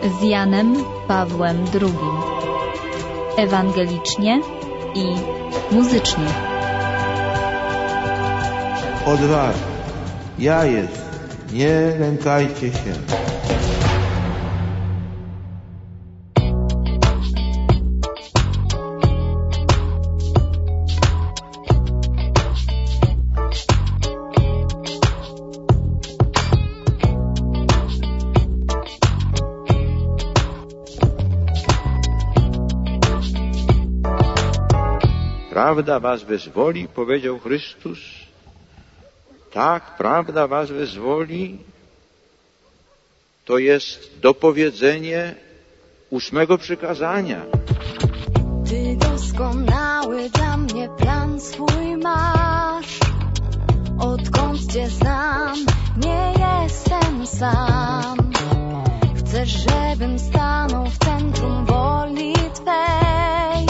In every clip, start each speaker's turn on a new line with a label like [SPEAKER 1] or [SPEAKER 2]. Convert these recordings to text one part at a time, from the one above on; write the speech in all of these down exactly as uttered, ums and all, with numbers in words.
[SPEAKER 1] z Janem Pawłem drugim. Ewangelicznie i muzycznie.
[SPEAKER 2] Odwaga, ja jestem, nie lękajcie się.
[SPEAKER 3] Prawda was wyzwoli, powiedział Chrystus. Tak, prawda was wyzwoli. To jest dopowiedzenie ósmego przykazania.
[SPEAKER 4] Ty doskonały dla mnie plan swój masz. Odkąd cię znam, nie jestem sam. Chcesz, żebym stanął w centrum woli Twej.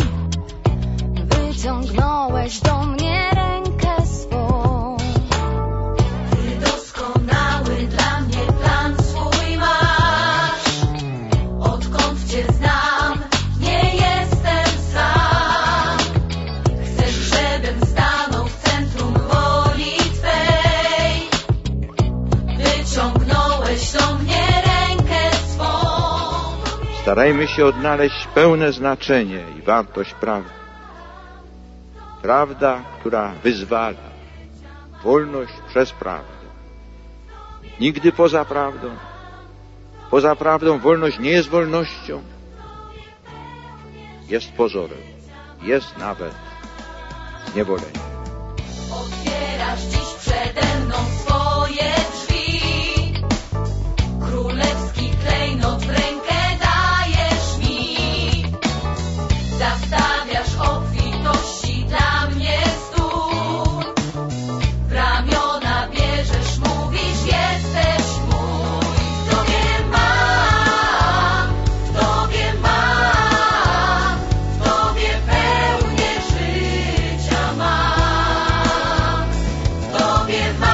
[SPEAKER 4] Wyciągnąłeś do mnie rękę swą. Ty doskonały dla mnie plan swój masz. Odkąd cię znam, nie jestem sam. Chcesz, żebym stanął w centrum woli Twej. Wyciągnąłeś do mnie rękę swą.
[SPEAKER 3] Starajmy się odnaleźć pełne znaczenie i wartość prawdy. Prawda, która wyzwala. Wolność przez prawdę. Nigdy poza prawdą. Poza prawdą wolność nie jest wolnością. Jest pozorem. Jest nawet zniewoleniem.
[SPEAKER 4] Otwierasz dziś przede mną swoje drzwi. Królewski klejnot w rękę dajesz mi. Zastawiasz obfitości dla mnie stół. W ramiona bierzesz, mówisz, jesteś mój. W Tobie mam, w Tobie mam, w Tobie pełnię życia mam. W Tobie mam.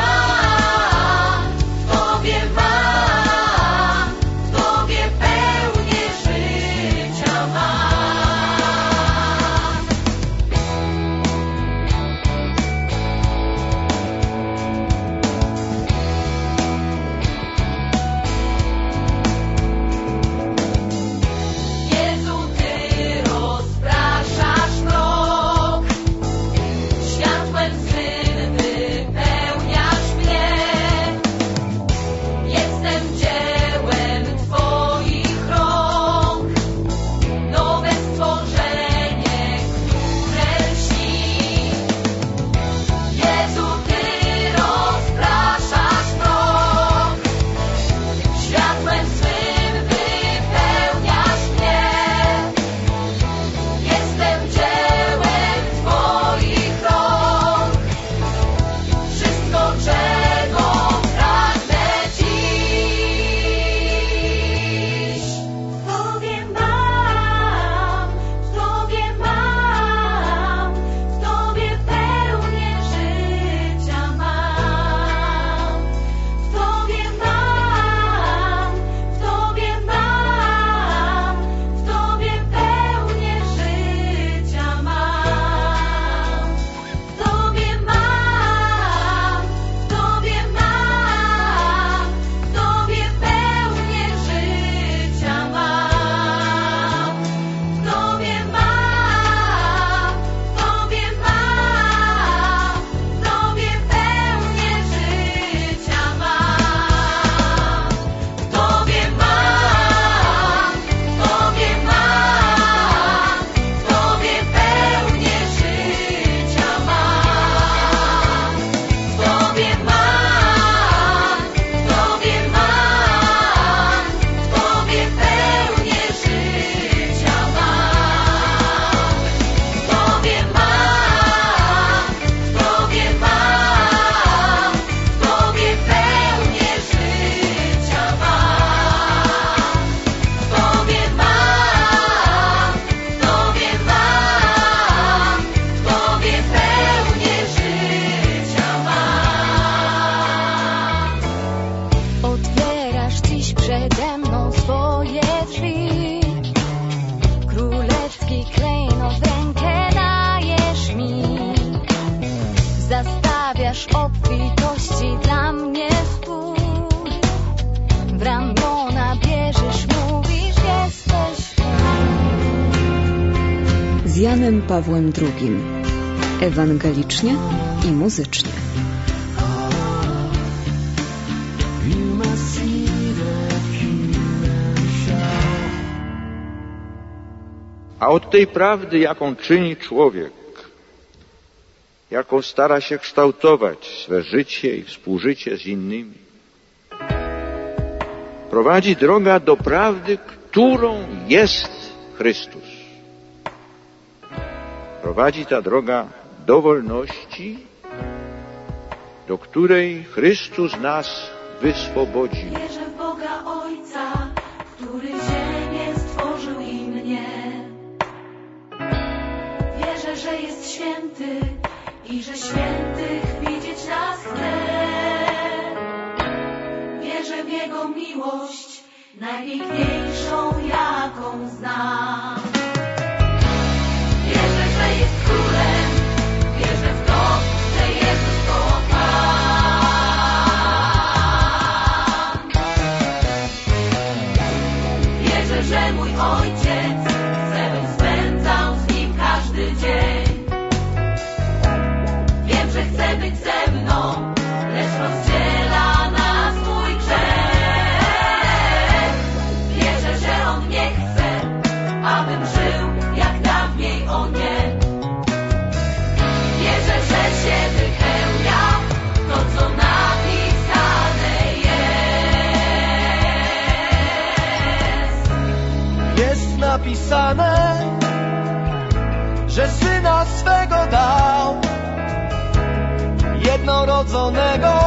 [SPEAKER 5] Zastawiasz obfitości dla mnie spór. W ramiona bierzesz, mówisz, jesteś
[SPEAKER 1] Z Janem Pawłem drugim. Ewangelicznie i muzycznie.
[SPEAKER 3] A od tej prawdy, jaką czyni człowiek, jaką stara się kształtować swe życie i współżycie z innymi, prowadzi droga do prawdy, którą jest Chrystus. Prowadzi ta droga do wolności, do której Chrystus nas wyswobodził.
[SPEAKER 4] Wierzę w Boga Ojca, który ziemię stworzył i mnie. Wierzę, że jest święty i że świętych widzieć nas chce. Wierzę w Jego miłość, najpiękniejszą jaką znam. Wierzę, że jest królem, wierzę w to, że Jezus to Pan. Wierzę, że mój Ojciec chce, bym spędzał z Nim każdy dzień. Wiem, że chce być ze mną, lecz rozdziela nas mój grzech. Wierzę, że On nie chce, abym żył jak dawniej o nie. Wierzę, że się wypełnia to, co napisane jest.
[SPEAKER 6] Jest napisane, że Syna swego dał, jednorodzonego,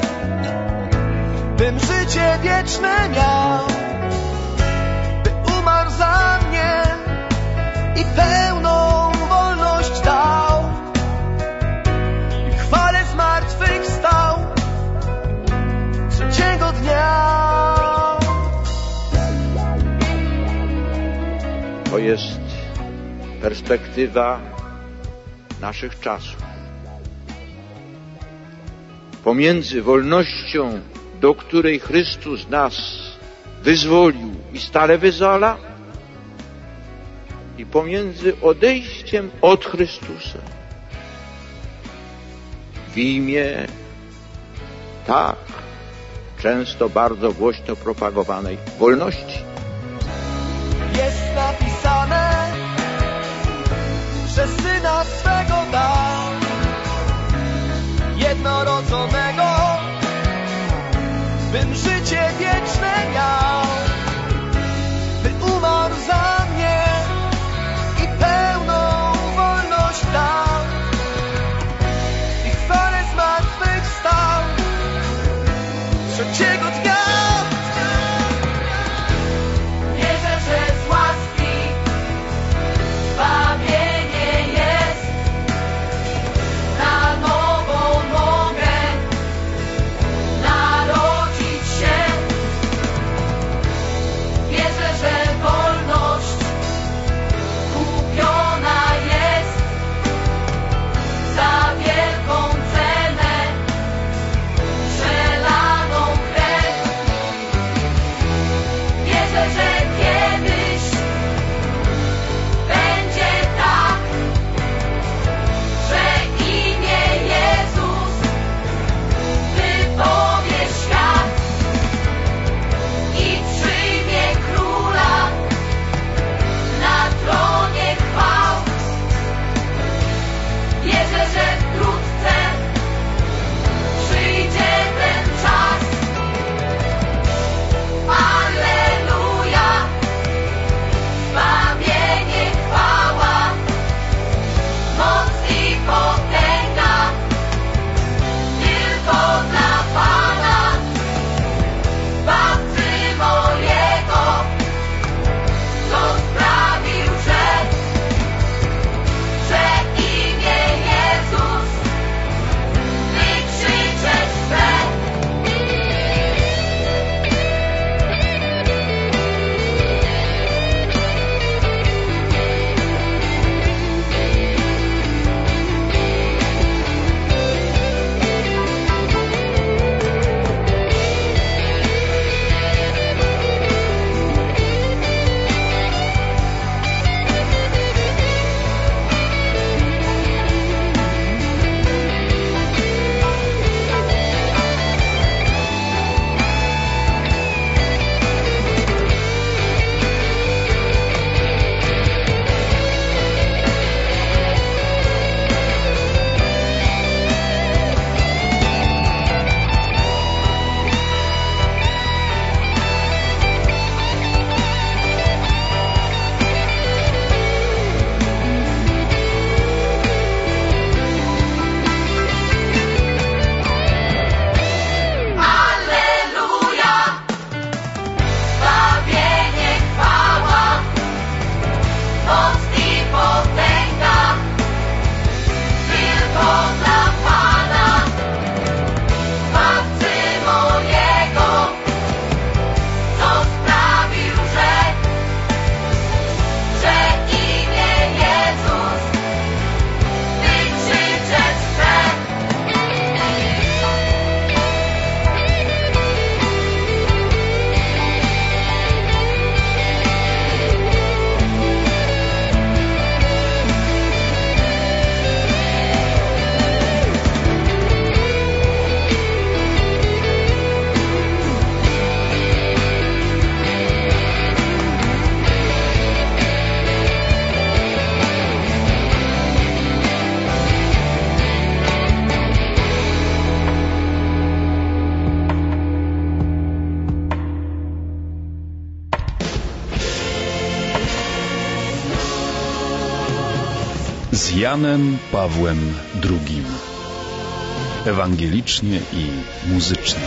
[SPEAKER 6] bym życie wieczne miał, by umarł za mnie i pełną wolność dał. I chwale zmartwychwstał trzeciego dnia.
[SPEAKER 3] To jest perspektywa naszych czasów. Pomiędzy wolnością, do której Chrystus nas wyzwolił i stale wyzwala, i pomiędzy odejściem od Chrystusa w imię tak często bardzo głośno propagowanej wolności.
[SPEAKER 6] Jest napisane, że Syna swego dał, jednorodzonego, bym życie wieczne miał, by umarł za mnie i pełną wolność dał. I chwale zmartwychwstał trzeciego dnia.
[SPEAKER 4] Wierzę, że z łaski zbawienie jest. Na nowo mogę
[SPEAKER 7] Janem Pawłem drugim. Ewangelicznie i muzycznie.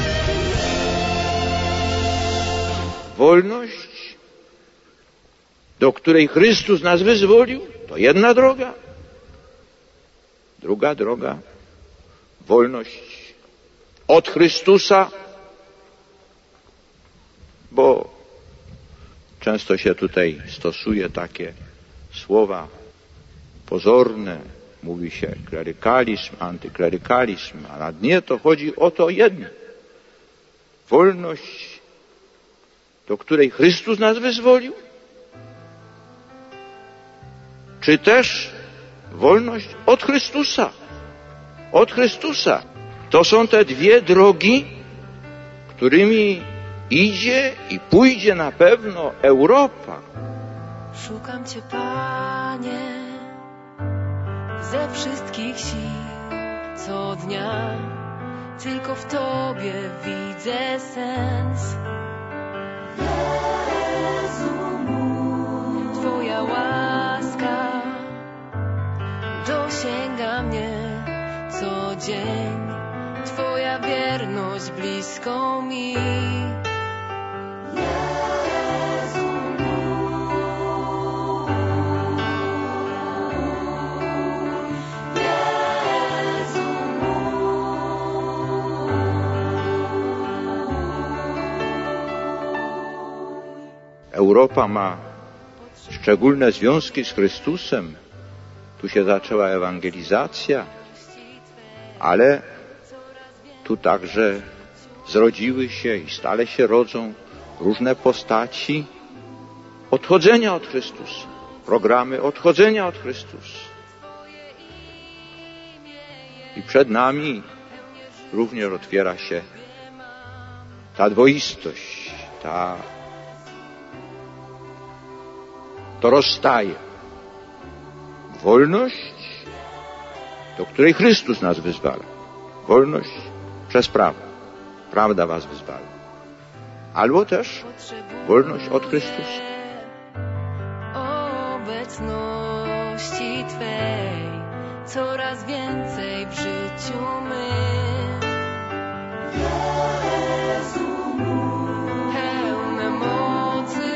[SPEAKER 3] Wolność, do której Chrystus nas wyzwolił, to jedna droga. Druga droga, wolność od Chrystusa, bo często się tutaj stosuje takie słowa pozorne, mówi się klerykalizm, antyklerykalizm, a na dnie to chodzi o to jedno. Wolność, do której Chrystus nas wyzwolił, czy też wolność od Chrystusa. Od Chrystusa. To są te dwie drogi, którymi idzie i pójdzie na pewno Europa.
[SPEAKER 8] Szukam Cię, Panie, ze wszystkich sił co dnia. Tylko w Tobie widzę sens. Jezu mój, Twoja łaska dosięga mnie co dzień. Twoja wierność bliską mi. Jezu mój, Jezu mój.
[SPEAKER 3] Europa ma szczególne związki z Chrystusem. Tu się zaczęła ewangelizacja, ale tu także zrodziły się i stale się rodzą różne postaci odchodzenia od Chrystusa, programy odchodzenia od Chrystusa. I przed nami również otwiera się ta dwoistość, ta, to rozstaje. Wolność, do której Chrystus nas wyzwala. Wolność przez prawdę. Prawda was wyzwala. Albo też wolność od Chrystusa.
[SPEAKER 8] Obecności Twej coraz więcej w życiu mym. Jezu mój, pełne mocy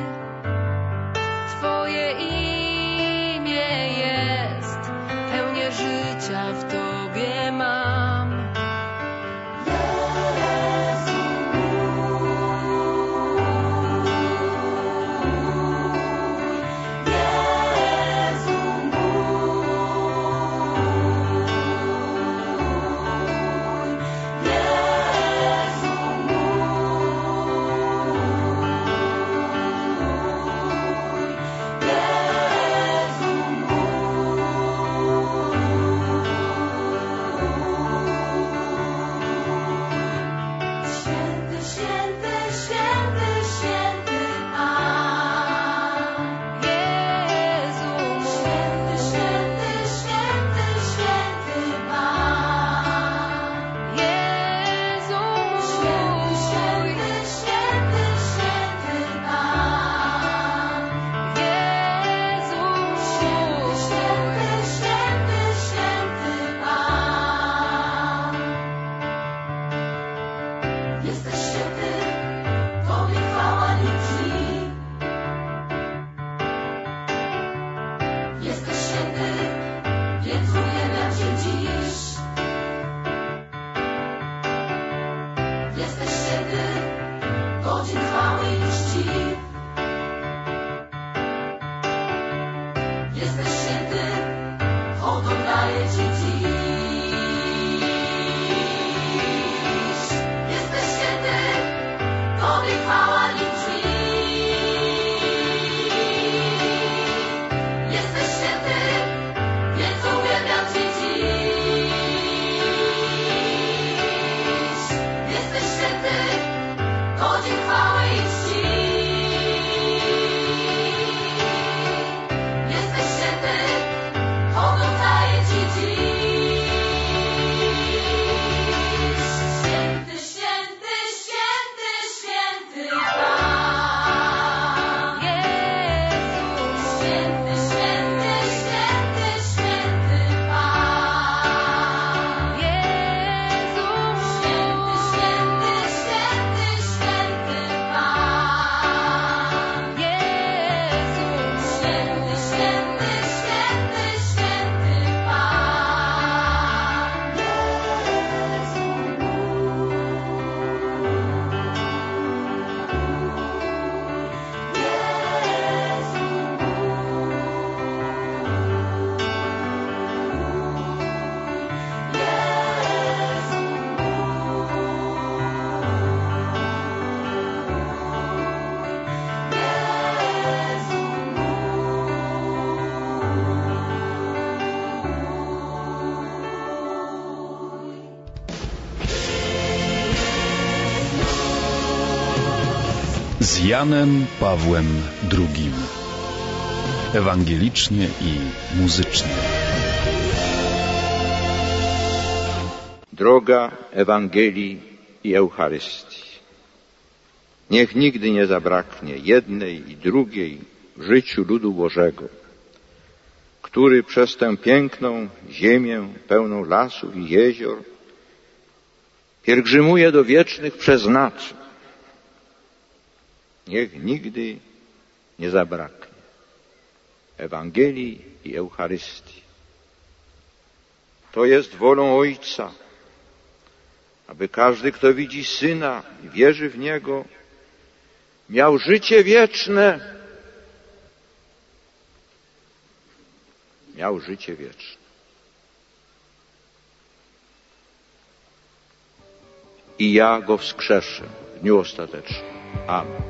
[SPEAKER 8] Twoje imię jest. Pełnię życia w Tobie mam.
[SPEAKER 7] z Janem Pawłem drugim. Ewangelicznie i muzycznie.
[SPEAKER 3] Droga Ewangelii i Eucharystii. Niech nigdy nie zabraknie jednej i drugiej w życiu ludu Bożego, który przez tę piękną ziemię pełną lasów i jezior pielgrzymuje do wiecznych przeznaczeń. Niech nigdy nie zabraknie Ewangelii i Eucharystii. To jest wolą Ojca, aby każdy, kto widzi Syna i wierzy w Niego, miał życie wieczne. Miał życie wieczne. I ja Go wskrzeszę w dniu ostatecznym. Amen.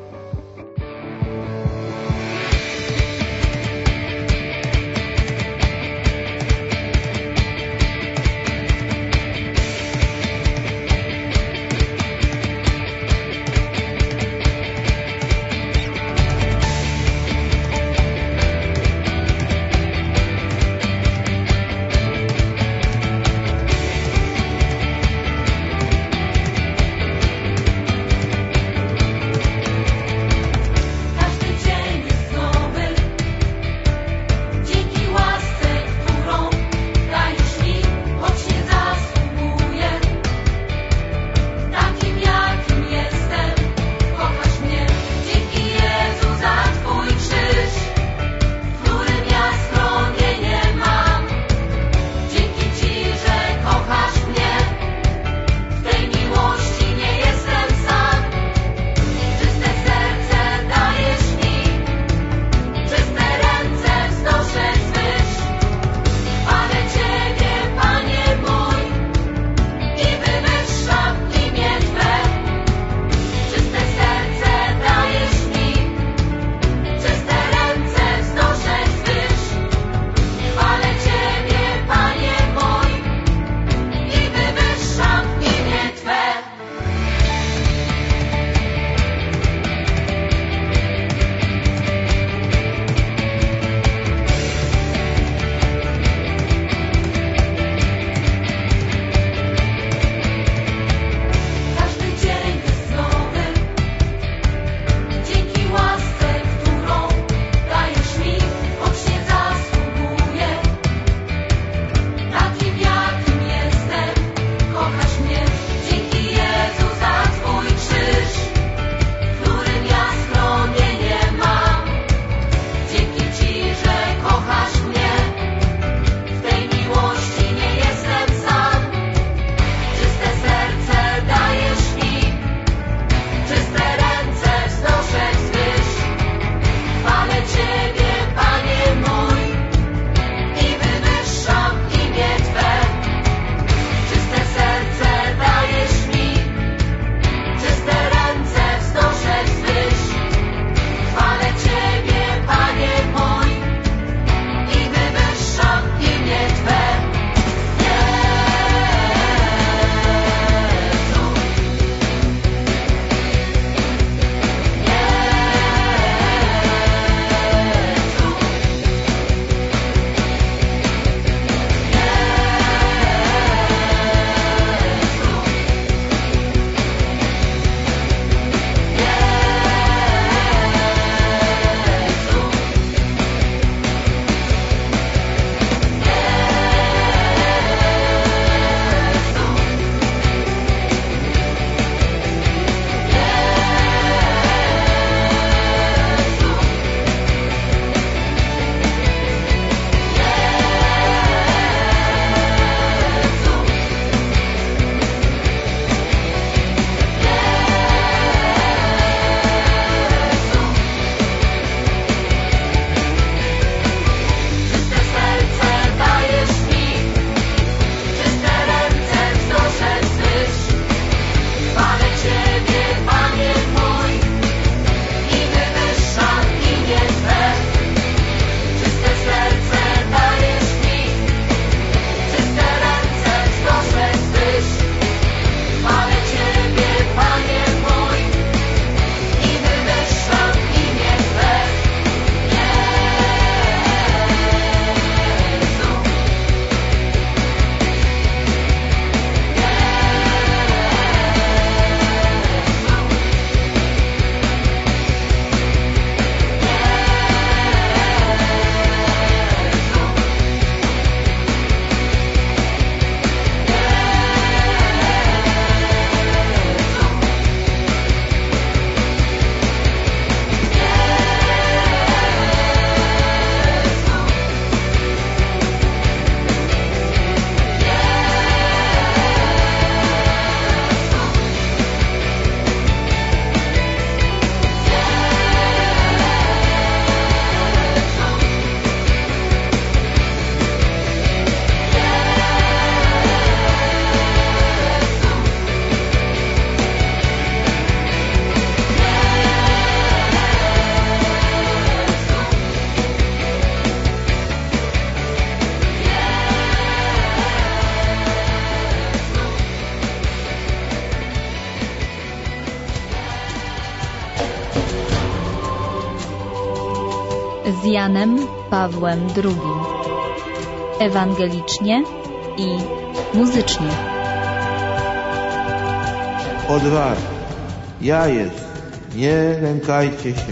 [SPEAKER 9] Janem Pawłem drugim. Ewangelicznie i muzycznie.
[SPEAKER 2] Odwaga, ja jest, nie lękajcie się.